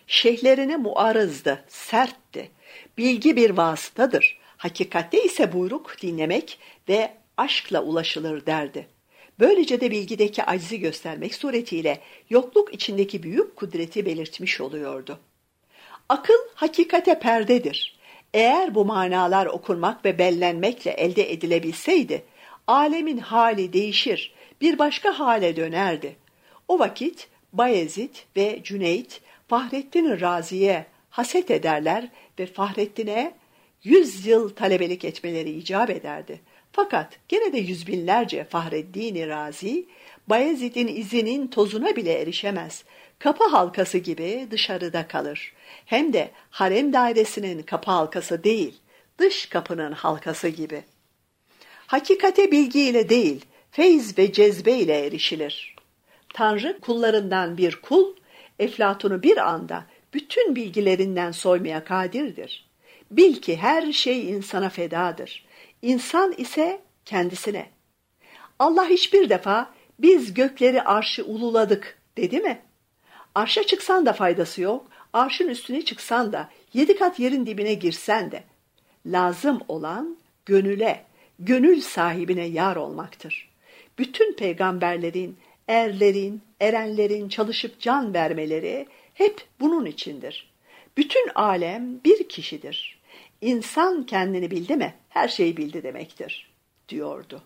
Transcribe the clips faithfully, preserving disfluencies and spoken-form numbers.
Şeyhlerine muarızdı, sertti. Bilgi bir vasıtadır. Hakikatte ise buyruk dinlemek ve aşkla ulaşılır derdi. Böylece de bilgideki acizi göstermek suretiyle yokluk içindeki büyük kudreti belirtmiş oluyordu. Akıl hakikate perdedir. Eğer bu manalar okunmak ve bellenmekle elde edilebilseydi, alemin hali değişir, bir başka hale dönerdi. O vakit Bayezid ve Cüneyt, Fahrettin Razi'ye haset ederler ve Fahrettin'e yüz yıl talebelik etmeleri icap ederdi. Fakat gene de yüz binlerce Fahreddin Razi, Bayezid'in izinin tozuna bile erişemez. Kapı halkası gibi dışarıda kalır. Hem de harem dairesinin kapı halkası değil, dış kapının halkası gibi. Hakikate bilgiyle değil, feyz ve cezbe ile erişilir. Tanrı kullarından bir kul, Eflatun'u bir anda bütün bilgilerinden soymaya kadirdir. Bil ki her şey insana fedadır. İnsan ise kendisine. Allah hiçbir defa biz gökleri arşı ululadık dedi mi? Arşa çıksan da faydası yok, arşın üstüne çıksan da yedi kat yerin dibine girsen de. Lazım olan gönüle, gönül sahibine yar olmaktır. Bütün peygamberlerin, erlerin, erenlerin çalışıp can vermeleri hep bunun içindir. Bütün alem bir kişidir. İnsan kendini bildi mi, her şeyi bildi demektir, diyordu.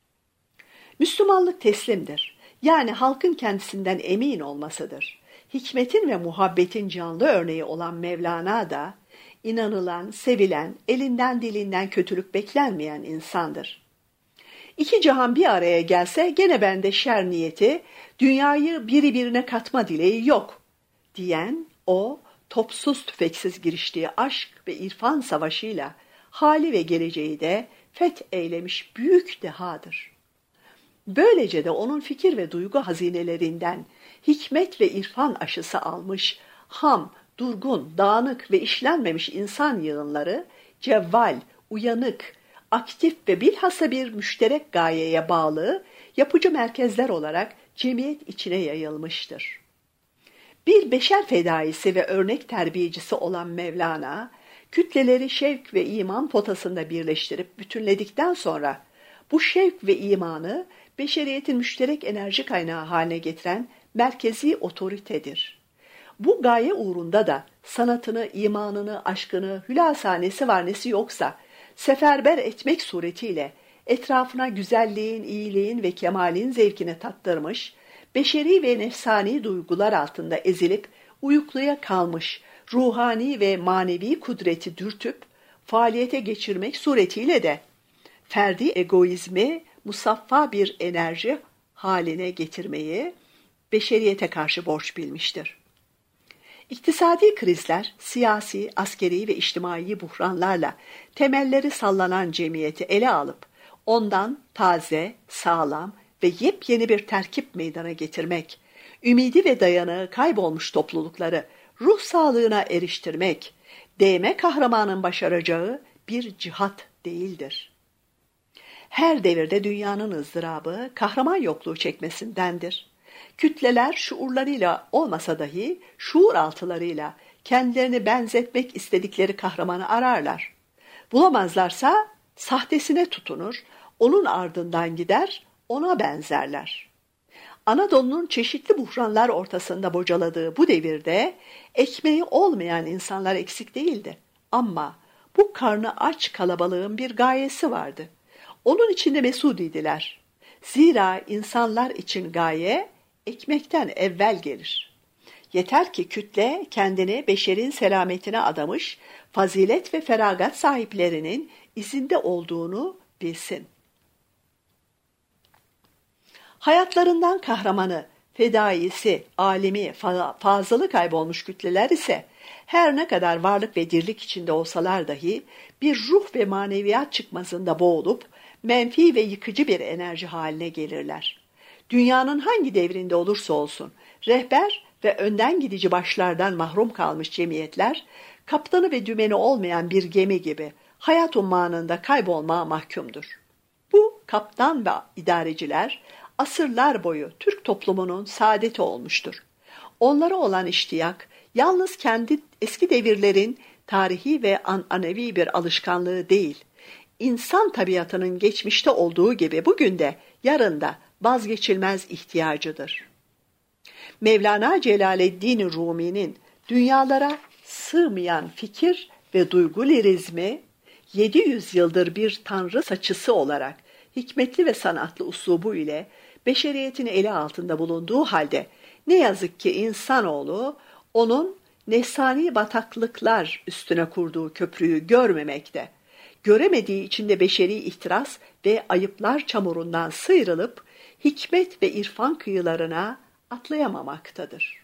Müslümanlık teslimdir. Yani halkın kendisinden emin olmasıdır. Hikmetin ve muhabbetin canlı örneği olan Mevlana da, inanılan, sevilen, elinden dilinden kötülük beklenmeyen insandır. İki cihan bir araya gelse gene bende şer niyeti, dünyayı biri birine katma dileği yok, diyen o, topsuz tüfeksiz giriştiği aşk ve irfan savaşıyla hali ve geleceği de feth eylemiş büyük dehadır. Böylece de onun fikir ve duygu hazinelerinden hikmet ve irfan aşısı almış, ham, durgun, dağınık ve işlenmemiş insan yığınları, cevval, uyanık, aktif ve bilhassa bir müşterek gayeye bağlı yapıcı merkezler olarak cemiyet içine yayılmıştır. Bir beşer fedaisi ve örnek terbiyecisi olan Mevlana, kütleleri şevk ve iman potasında birleştirip bütünledikten sonra bu şevk ve imanı beşeriyetin müşterek enerji kaynağı haline getiren merkezi otoritedir. Bu gaye uğrunda da sanatını, imanını, aşkını, hülasa nesi var nesi yoksa seferber etmek suretiyle etrafına güzelliğin, iyiliğin ve kemalin zevkini tattırmış, beşeri ve nefsani duygular altında ezilip uyukluya kalmış ruhani ve manevi kudreti dürtüp faaliyete geçirmek suretiyle de ferdi egoizmi musaffa bir enerji haline getirmeyi beşeriyete karşı borç bilmiştir. İktisadi krizler, siyasi, askeri ve içtimai buhranlarla temelleri sallanan cemiyeti ele alıp ondan taze, sağlam ve yepyeni bir terkip meydana getirmek, ümidi ve dayanığı kaybolmuş toplulukları ruh sağlığına eriştirmek, değme kahramanın başaracağı bir cihat değildir. Her devirde dünyanın ızdırabı kahraman yokluğu çekmesindendir. Kütleler şuurlarıyla olmasa dahi şuur altılarıyla kendilerini benzetmek istedikleri kahramanı ararlar. Bulamazlarsa sahtesine tutunur, onun ardından gider, ona benzerler. Anadolu'nun çeşitli buhranlar ortasında bocaladığı bu devirde ekmeği olmayan insanlar eksik değildi. Ama bu karnı aç kalabalığın bir gayesi vardı. Onun içinde mesudiydiler. Zira insanlar için gaye ekmekten evvel gelir. Yeter ki kütle kendini beşerin selametine adamış, fazilet ve feragat sahiplerinin izinde olduğunu bilsin. Hayatlarından kahramanı, fedaisi, alimi, fa fazılı kaybolmuş kütleler ise her ne kadar varlık ve dirlik içinde olsalar dahi bir ruh ve maneviyat çıkmazında boğulup menfi ve yıkıcı bir enerji haline gelirler. Dünyanın hangi devrinde olursa olsun rehber ve önden gidici başlardan mahrum kalmış cemiyetler, kaptanı ve dümeni olmayan bir gemi gibi hayat ummanında kaybolmaya mahkumdur. Bu kaptan ve idareciler asırlar boyu Türk toplumunun saadeti olmuştur. Onlara olan iştiyak, yalnız kendi eski devirlerin tarihi ve ananevi bir alışkanlığı değil, insan tabiatının geçmişte olduğu gibi bugün de yarın da vazgeçilmez ihtiyacıdır. Mevlana Celaleddin Rumi'nin dünyalara sığmayan fikir ve duygu lirizmi, yedi yüz yıldır bir tanrı saçısı olarak hikmetli ve sanatlı uslubu ile beşeriyetin eli altında bulunduğu halde ne yazık ki insanoğlu onun nefsani bataklıklar üstüne kurduğu köprüyü görmemekte, göremediği için de beşeri ihtiras ve ayıplar çamurundan sıyrılıp hikmet ve irfan kıyılarına atlayamamaktadır.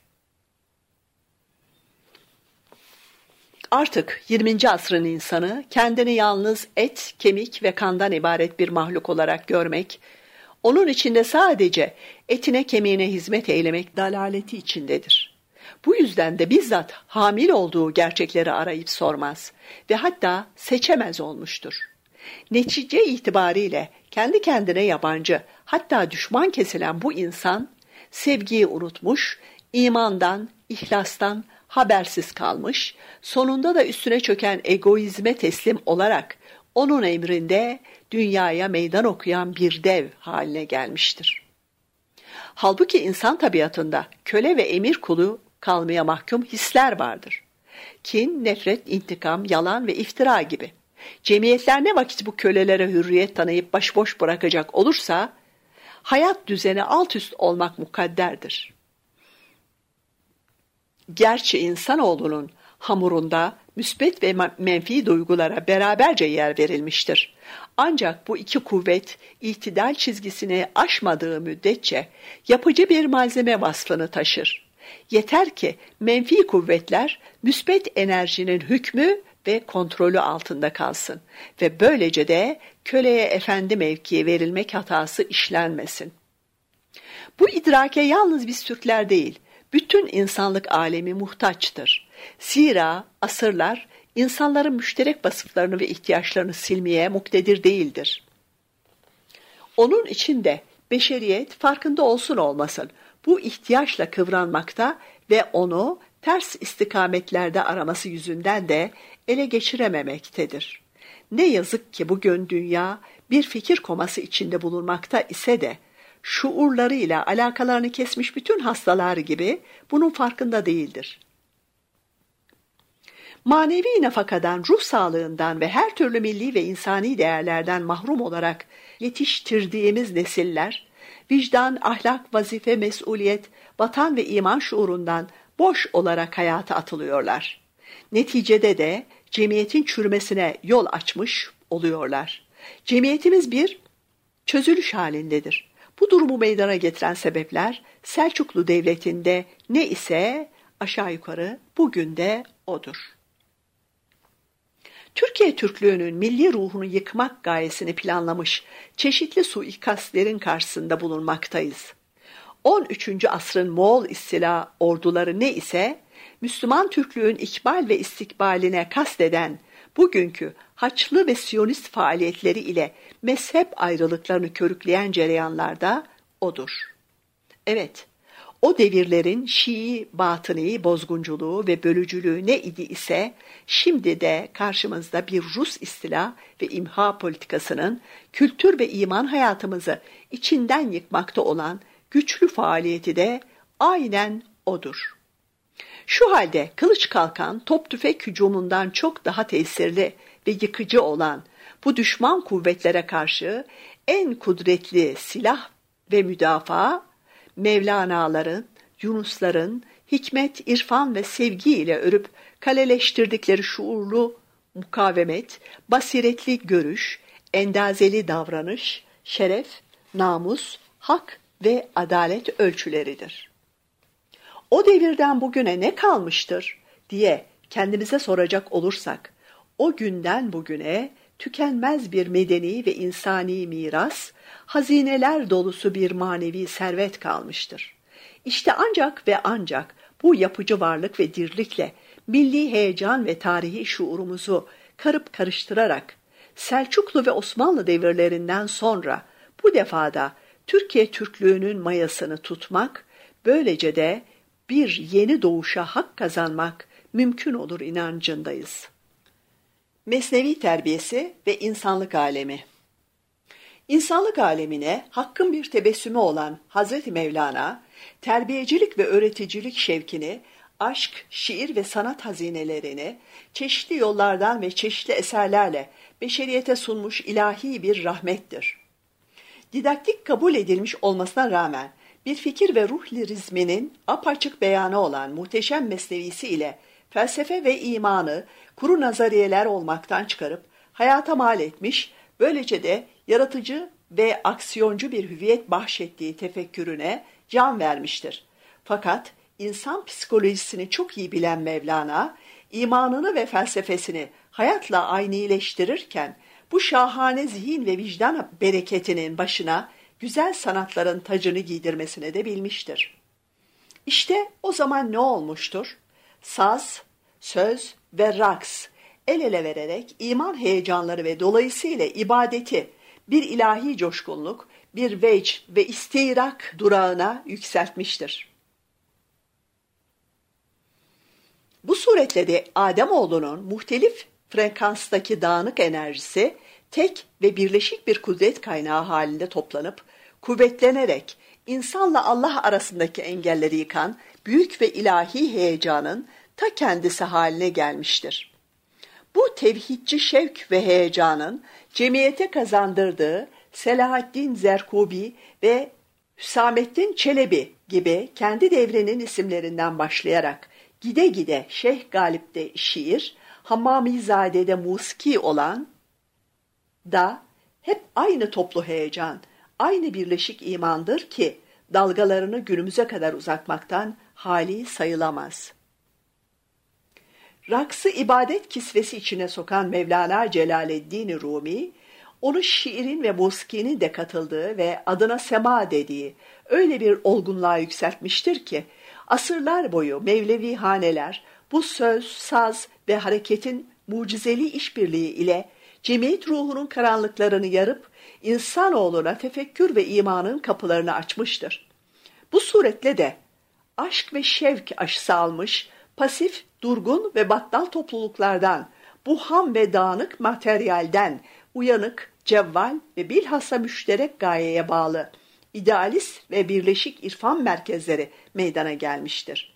Artık yirminci asrın insanı kendini yalnız et, kemik ve kandan ibaret bir mahluk olarak görmek, onun içinde sadece etine kemiğine hizmet eylemek dalaleti içindedir. Bu yüzden de bizzat hamil olduğu gerçekleri arayıp sormaz ve hatta seçemez olmuştur. Netice itibariyle kendi kendine yabancı, hatta düşman kesilen bu insan, sevgiyi unutmuş, imandan, ihlastan habersiz kalmış, sonunda da üstüne çöken egoizme teslim olarak onun emrinde dünyaya meydan okuyan bir dev haline gelmiştir. Halbuki insan tabiatında köle ve emir kulu kalmaya mahkum hisler vardır. Kin, nefret, intikam, yalan ve iftira gibi. Cemiyetler ne vakit bu kölelere hürriyet tanıyıp başboş bırakacak olursa, hayat düzeni alt üst olmak mukadderdir. Gerçi insanoğlunun hamurunda müsbet ve menfi duygulara beraberce yer verilmiştir. Ancak bu iki kuvvet itidal çizgisini aşmadığı müddetçe yapıcı bir malzeme vasfını taşır. Yeter ki menfi kuvvetler müsbet enerjinin hükmü ve kontrolü altında kalsın ve böylece de köleye efendi mevkii verilmek hatası işlenmesin. Bu idrake yalnız biz Türkler değil, bütün insanlık alemi muhtaçtır. Zira asırlar insanların müşterek vasıflarını ve ihtiyaçlarını silmeye muktedir değildir. Onun için de beşeriyet farkında olsun olmasın bu ihtiyaçla kıvranmakta ve onu ters istikametlerde araması yüzünden de ele geçirememektedir. Ne yazık ki bugün dünya bir fikir koması içinde bulunmakta ise de şuurlarıyla alakalarını kesmiş bütün hastalar gibi bunun farkında değildir. Manevi nafakadan, ruh sağlığından ve her türlü milli ve insani değerlerden mahrum olarak yetiştirdiğimiz nesiller, vicdan, ahlak, vazife, mesuliyet, vatan ve iman şuurundan boş olarak hayata atılıyorlar. Neticede de cemiyetin çürümesine yol açmış oluyorlar. Cemiyetimiz bir çözülüş halindedir. Bu durumu meydana getiren sebepler Selçuklu Devleti'nde ne ise aşağı yukarı bugün de odur. Türkiye Türklüğünün milli ruhunu yıkmak gayesini planlamış çeşitli suikastlerin karşısında bulunmaktayız. on üçüncü asrın Moğol istila orduları ne ise Müslüman Türklüğün ikbal ve istikbaline kasteden bugünkü Haçlı ve Siyonist faaliyetleri ile mezhep ayrılıklarını körükleyen cereyanlarda odur. Evet, o devirlerin Şii, Batıni, bozgunculuğu ve bölücülüğü ne idi ise şimdi de karşımızda bir Rus istila ve imha politikasının kültür ve iman hayatımızı içinden yıkmakta olan güçlü faaliyeti de aynen odur. Şu halde kılıç kalkan top tüfek hücumundan çok daha tesirli ve yıkıcı olan bu düşman kuvvetlere karşı en kudretli silah ve müdafaa Mevlana'ların, Yunusların hikmet, irfan ve sevgi ile örüp kaleleştirdikleri şuurlu mukavemet, basiretli görüş, endazeli davranış, şeref, namus, hak ve adalet ölçüleridir. O devirden bugüne ne kalmıştır diye kendimize soracak olursak, o günden bugüne tükenmez bir medeni ve insani miras, hazineler dolusu bir manevi servet kalmıştır. İşte ancak ve ancak bu yapıcı varlık ve dirlikle milli heyecan ve tarihi şuurumuzu karıp karıştırarak Selçuklu ve Osmanlı devirlerinden sonra bu defada Türkiye Türklüğünün mayasını tutmak, böylece de bir yeni doğuşa hak kazanmak mümkün olur inancındayız. Mesnevi terbiyesi ve insanlık alemi. İnsanlık alemine hakkın bir tebessümü olan Hazreti Mevlana, terbiyecilik ve öğreticilik şevkini, aşk, şiir ve sanat hazinelerini çeşitli yollardan ve çeşitli eserlerle beşeriyete sunmuş ilahi bir rahmettir. Didaktik kabul edilmiş olmasına rağmen bir fikir ve ruh lirizminin apaçık beyanı olan muhteşem mesnevisi ile felsefe ve imanı kuru nazariyeler olmaktan çıkarıp hayata mal etmiş, böylece de yaratıcı ve aksiyoncu bir hüviyet bahşettiği tefekkürüne can vermiştir. Fakat insan psikolojisini çok iyi bilen Mevlana, imanını ve felsefesini hayatla aynileştirirken, bu şahane zihin ve vicdan bereketinin başına güzel sanatların tacını giydirmesine de bilmiştir. İşte o zaman ne olmuştur? Saz, söz ve raks el ele vererek iman heyecanları ve dolayısıyla ibadeti bir ilahi coşkunluk, bir vecd ve istirak durağına yükseltmiştir. Bu suretle de Ademoğlunun muhtelif frekanstaki dağınık enerjisi tek ve birleşik bir kudret kaynağı halinde toplanıp, kuvvetlenerek insanla Allah arasındaki engelleri yıkan büyük ve ilahi heyecanın ta kendisi haline gelmiştir. Bu tevhidçi şevk ve heyecanın cemiyete kazandırdığı Selahaddin Zerkubi ve Hüsamettin Çelebi gibi kendi devrinin isimlerinden başlayarak gide gide Şeyh Galip'te şiir, Hammamizade'de musiki olan da hep aynı toplu heyecan, aynı birleşik imandır ki dalgalarını günümüze kadar uzatmaktan hali sayılamaz. Raksı ibadet kisvesi içine sokan Mevlana Celaleddin Rumi, onu şiirin ve musikinin de katıldığı ve adına sema dediği öyle bir olgunluğa yükseltmiştir ki, asırlar boyu Mevlevi haneler bu söz, saz ve hareketin mucizeli işbirliği ile cemiyet ruhunun karanlıklarını yarıp insanoğluna tefekkür ve imanın kapılarını açmıştır. Bu suretle de aşk ve şevk aşısı almış, pasif, durgun ve battal topluluklardan, bu ham ve dağınık materyalden uyanık, cevval ve bilhassa müşterek gayeye bağlı, idealist ve birleşik irfan merkezleri meydana gelmiştir.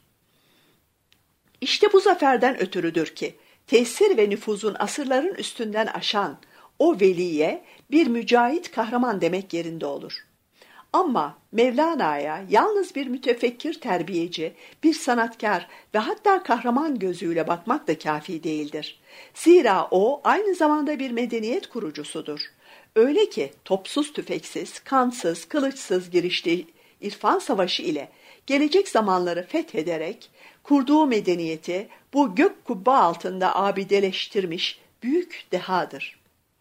İşte bu zaferden ötürüdür ki, tesir ve nüfuzun asırların üstünden aşan o veliye bir mücahit kahraman demek yerinde olur. Ama Mevlana'ya yalnız bir mütefekkir terbiyeci, bir sanatkar ve hatta kahraman gözüyle bakmak da kafi değildir. Zira o aynı zamanda bir medeniyet kurucusudur. Öyle ki topsuz tüfeksiz, kansız, kılıçsız giriştiği irfan savaşı ile gelecek zamanları fethederek kurduğu medeniyeti bu gök kubbe altında abideleştirmiş büyük dehadır.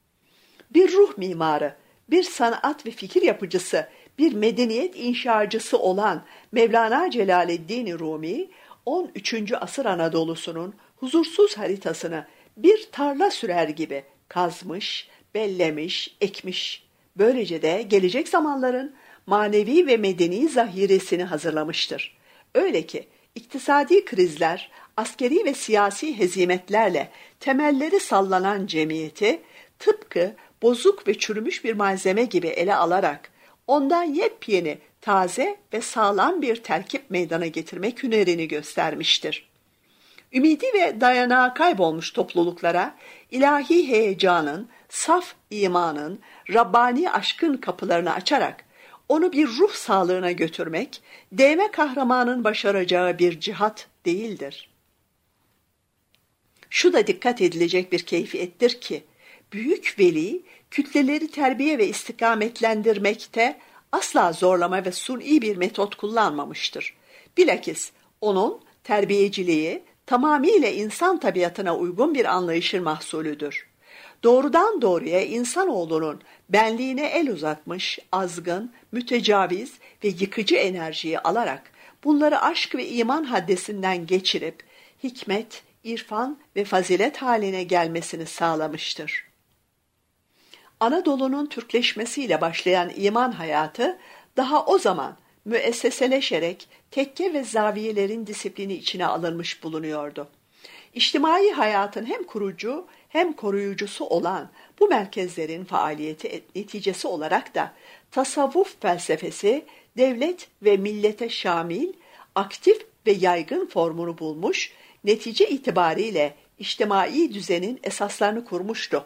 Bir ruh mimarı, bir sanat ve fikir yapıcısı, bir medeniyet inşacısı olan Mevlana Celaleddin Rumi, on üçüncü asır Anadolu'sunun huzursuz haritasını bir tarla sürer gibi kazmış, bellemiş, ekmiş. Böylece de gelecek zamanların manevi ve medeni zahiresini hazırlamıştır. Öyle ki iktisadi krizler, askeri ve siyasi hezimetlerle temelleri sallanan cemiyeti tıpkı bozuk ve çürümüş bir malzeme gibi ele alarak ondan yepyeni, taze ve sağlam bir terkip meydana getirmek hünerini göstermiştir. Ümidi ve dayanağı kaybolmuş topluluklara ilahi heyecanın, saf imanın, Rabbani aşkın kapılarını açarak onu bir ruh sağlığına götürmek, değme kahramanın başaracağı bir cihat değildir. Şu da dikkat edilecek bir keyfiyettir ki, büyük veli kütleleri terbiye ve istikametlendirmekte asla zorlama ve suni bir metot kullanmamıştır. Bilakis onun terbiyeciliği tamamıyla insan tabiatına uygun bir anlayışın mahsulüdür. Doğrudan doğruya insanoğlunun benliğine el uzatmış, azgın, mütecaviz ve yıkıcı enerjiyi alarak bunları aşk ve iman haddesinden geçirip hikmet, irfan ve fazilet haline gelmesini sağlamıştır. Anadolu'nun Türkleşmesiyle başlayan iman hayatı daha o zaman müesseseleşerek tekke ve zaviyelerin disiplini içine alınmış bulunuyordu. İçtimai hayatın hem kurucu hem koruyucusu olan bu merkezlerin faaliyeti neticesi olarak da tasavvuf felsefesi devlet ve millete şamil, aktif ve yaygın formunu bulmuş, netice itibariyle içtimai düzenin esaslarını kurmuştu.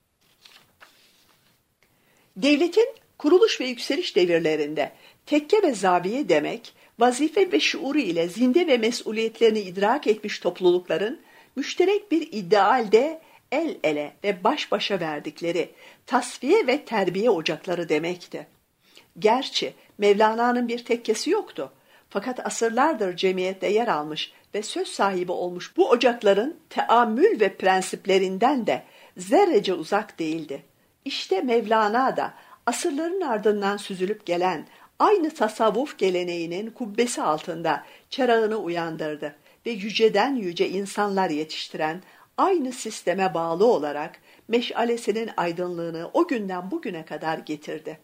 Devletin kuruluş ve yükseliş devirlerinde tekke ve zaviye demek, vazife ve şuuru ile zinde ve mesuliyetlerini idrak etmiş toplulukların müşterek bir idealde el ele ve baş başa verdikleri tasfiye ve terbiye ocakları demekti. Gerçi Mevlana'nın bir tekkesi yoktu. Fakat asırlardır cemiyette yer almış ve söz sahibi olmuş bu ocakların teamül ve prensiplerinden de zerrece uzak değildi. İşte Mevlana da asırların ardından süzülüp gelen aynı tasavvuf geleneğinin kubbesi altında çırağını uyandırdı ve yüceden yüce insanlar yetiştiren aynı sisteme bağlı olarak meşalesinin aydınlığını o günden bugüne kadar getirdi.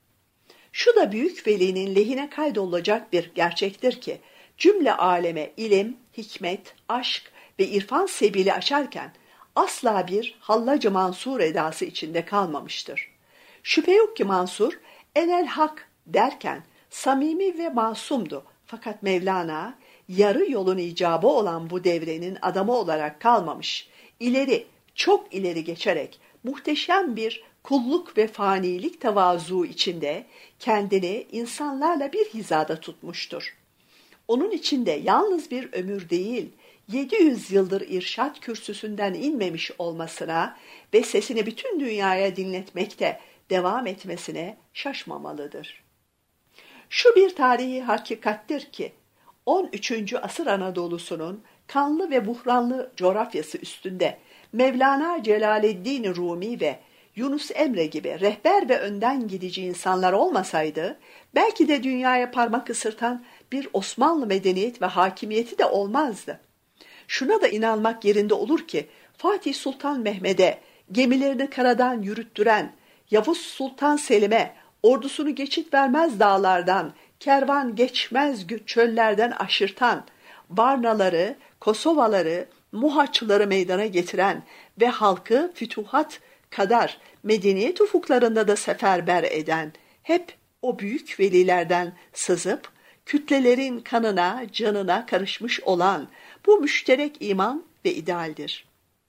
Şu da büyük velinin lehine kaydolacak bir gerçektir ki, cümle aleme ilim, hikmet, aşk ve irfan sebili açarken asla bir Hallacı Mansur edası içinde kalmamıştır. Şüphe yok ki Mansur, enel hak derken samimi ve masumdu. Fakat Mevlana, yarı yolun icabı olan bu devrenin adamı olarak kalmamış, ileri, çok ileri geçerek muhteşem bir kulluk ve fanilik tevazu içinde kendini insanlarla bir hizada tutmuştur. Onun içinde yalnız bir ömür değil, yedi yüz yıldır irşat kürsüsünden inmemiş olmasına ve sesini bütün dünyaya dinletmekte devam etmesine şaşmamalıdır. Şu bir tarihi hakikattir ki, on üçüncü asır Anadolu'sunun kanlı ve buhranlı coğrafyası üstünde Mevlana Celaleddin Rumi ve Yunus Emre gibi rehber ve önden gidici insanlar olmasaydı, belki de dünyaya parmak ısırtan bir Osmanlı medeniyet ve hakimiyeti de olmazdı. Şuna da inanmak yerinde olur ki, Fatih Sultan Mehmet'e gemilerini karadan yürüttüren, Yavuz Sultan Selim'e ordusunu geçit vermez dağlardan, kervan geçmez çöllerden aşırtan, Barnaları, Kosovaları, Muhaçlıları meydana getiren ve halkı fütuhat kadar medeniyet ufuklarında da seferber eden, hep o büyük velilerden sızıp, kütlelerin kanına, canına karışmış olan bu müşterek iman ve idealdir.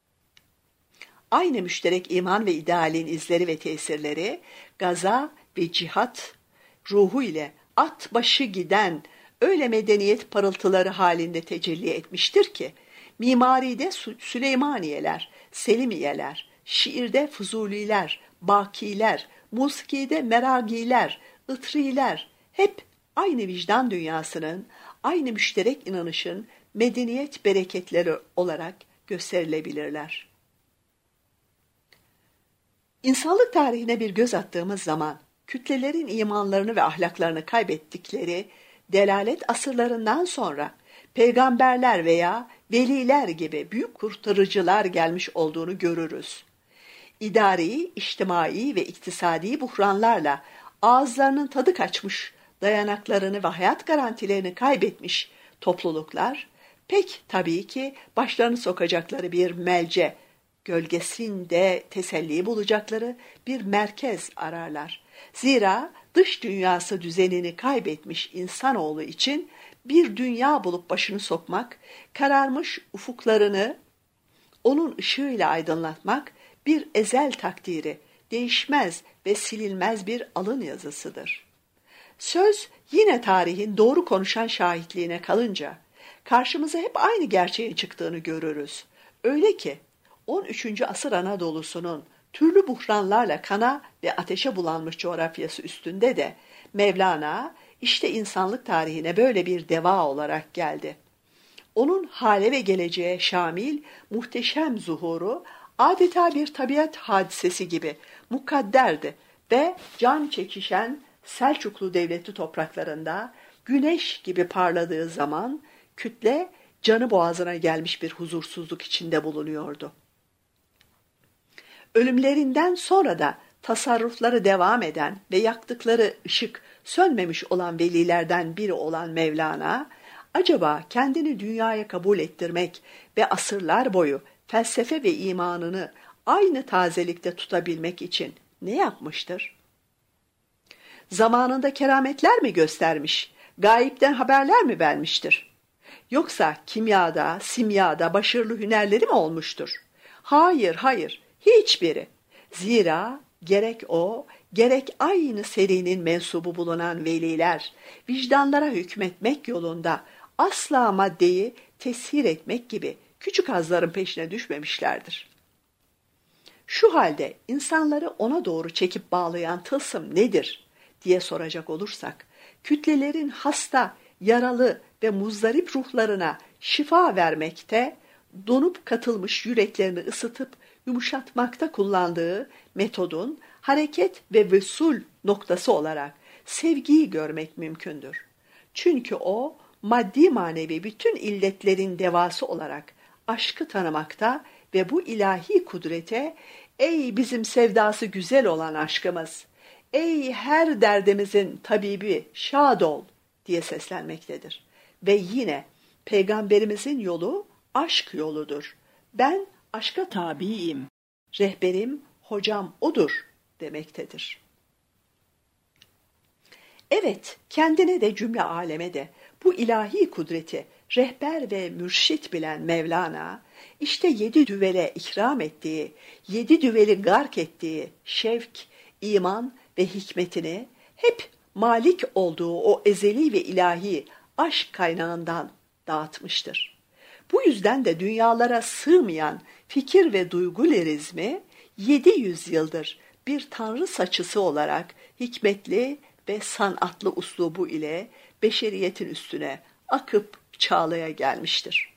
Aynı müşterek iman ve idealin izleri ve tesirleri, gaza ve cihat ruhu ile at başı giden öyle medeniyet parıltıları halinde tecelli etmiştir ki, mimaride Süleymaniyeler, Selimiyeler, şiirde Fuzuliler, Bakiler, musikide Meragiler, Itriler hep aynı vicdan dünyasının, aynı müşterek inanışın medeniyet bereketleri olarak gösterilebilirler. İnsanlık tarihine bir göz attığımız zaman, kütlelerin imanlarını ve ahlaklarını kaybettikleri delalet asırlarından sonra peygamberler veya veliler gibi büyük kurtarıcılar gelmiş olduğunu görürüz. İdari, içtimai ve iktisadi buhranlarla ağızlarının tadı kaçmış, dayanaklarını ve hayat garantilerini kaybetmiş topluluklar, pek tabii ki başlarını sokacakları bir melce, gölgesinde teselli bulacakları bir merkez ararlar. Zira dış dünyası düzenini kaybetmiş insanoğlu için bir dünya bulup başını sokmak, kararmış ufuklarını onun ışığıyla aydınlatmak bir ezel takdiri, değişmez ve silinmez bir alın yazısıdır. Söz yine tarihin doğru konuşan şahitliğine kalınca, karşımıza hep aynı gerçeğin çıktığını görürüz. Öyle ki, on üçüncü asır Anadolu'sunun türlü buhranlarla kana ve ateşe bulanmış coğrafyası üstünde de Mevlana işte insanlık tarihine böyle bir deva olarak geldi. Onun hale ve geleceğe şamil muhteşem zuhuru adeta bir tabiat hadisesi gibi mukadderdi ve can çekişen Selçuklu Devleti topraklarında güneş gibi parladığı zaman kütle canı boğazına gelmiş bir huzursuzluk içinde bulunuyordu. Ölümlerinden sonra da tasarrufları devam eden ve yaktıkları ışık sönmemiş olan velilerden biri olan Mevlana, acaba kendini dünyaya kabul ettirmek ve asırlar boyu felsefe ve imanını aynı tazelikte tutabilmek için ne yapmıştır? Zamanında kerametler mi göstermiş, gayipten haberler mi vermiştir? Yoksa kimyada, simyada başarılı hünerleri mi olmuştur? Hayır, hayır, hiçbiri. Zira gerek o, gerek aynı serinin mensubu bulunan veliler, vicdanlara hükmetmek yolunda asla maddeyi teshir etmek gibi küçük hazların peşine düşmemişlerdir. Şu halde insanları ona doğru çekip bağlayan tılsım nedir diye soracak olursak, kütlelerin hasta, yaralı ve muzdarip ruhlarına şifa vermekte, donup katılmış yüreklerini ısıtıp yumuşatmakta kullandığı metodun hareket ve vüsul noktası olarak sevgiyi görmek mümkündür. Çünkü o, maddi manevi bütün illetlerin devası olarak aşkı tanımakta ve bu ilahi kudrete, ey bizim sevdası güzel olan aşkımız, ey her derdimizin tabibi şad ol diye seslenmektedir. Ve yine Peygamberimizin yolu aşk yoludur. Ben aşka tabiyim, rehberim, hocam odur demektedir. Evet, kendine de cümle aleme de bu ilahi kudreti rehber ve mürşit bilen Mevlana, işte yedi düvele ikram ettiği, yedi düveli gark ettiği şevk, iman ve hikmetini hep malik olduğu o ezeli ve ilahi aşk kaynağından dağıtmıştır. Bu yüzden de dünyalara sığmayan fikir ve duygu lirizmi yedi yüz yıldır bir tanrı saçısı olarak hikmetli ve sanatlı uslubu ile beşeriyetin üstüne akıp çağlaya gelmiştir.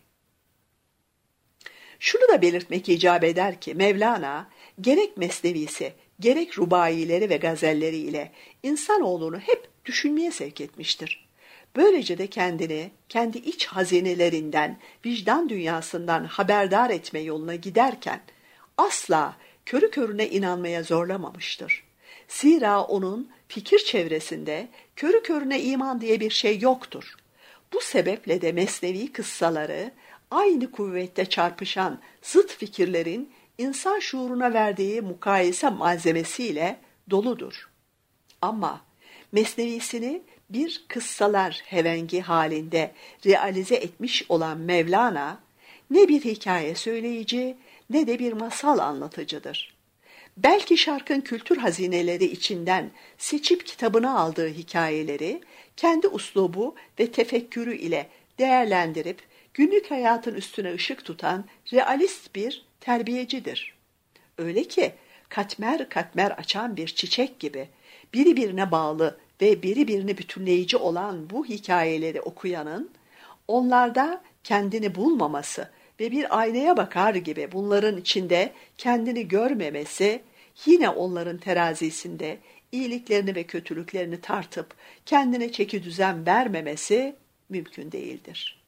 Şunu da belirtmek icap eder ki Mevlana gerek mesnevisi, gerek rubaileri ve gazelleri ile insanoğlunu hep düşünmeye sevk etmiştir. Böylece de kendini kendi iç hazinelerinden, vicdan dünyasından haberdar etme yoluna giderken asla körü körüne inanmaya zorlamamıştır. Zira onun fikir çevresinde körü körüne iman diye bir şey yoktur. Bu sebeple de mesnevi kıssaları aynı kuvvette çarpışan zıt fikirlerin insan şuuruna verdiği mukayese malzemesiyle doludur. Ama mesnevisini bir kıssalar hevengi halinde realize etmiş olan Mevlana, ne bir hikaye söyleyici ne de bir masal anlatıcıdır. Belki şarkın kültür hazineleri içinden seçip kitabına aldığı hikayeleri kendi uslubu ve tefekkürü ile değerlendirip günlük hayatın üstüne ışık tutan realist bir terbiyecidir. Öyle ki katmer katmer açan bir çiçek gibi biri birine bağlı ve biri birini bütünleyici olan bu hikayeleri okuyanın onlarda kendini bulmaması ve bir aynaya bakar gibi bunların içinde kendini görmemesi, yine onların terazisinde iyiliklerini ve kötülüklerini tartıp kendine çeki düzen vermemesi mümkün değildir.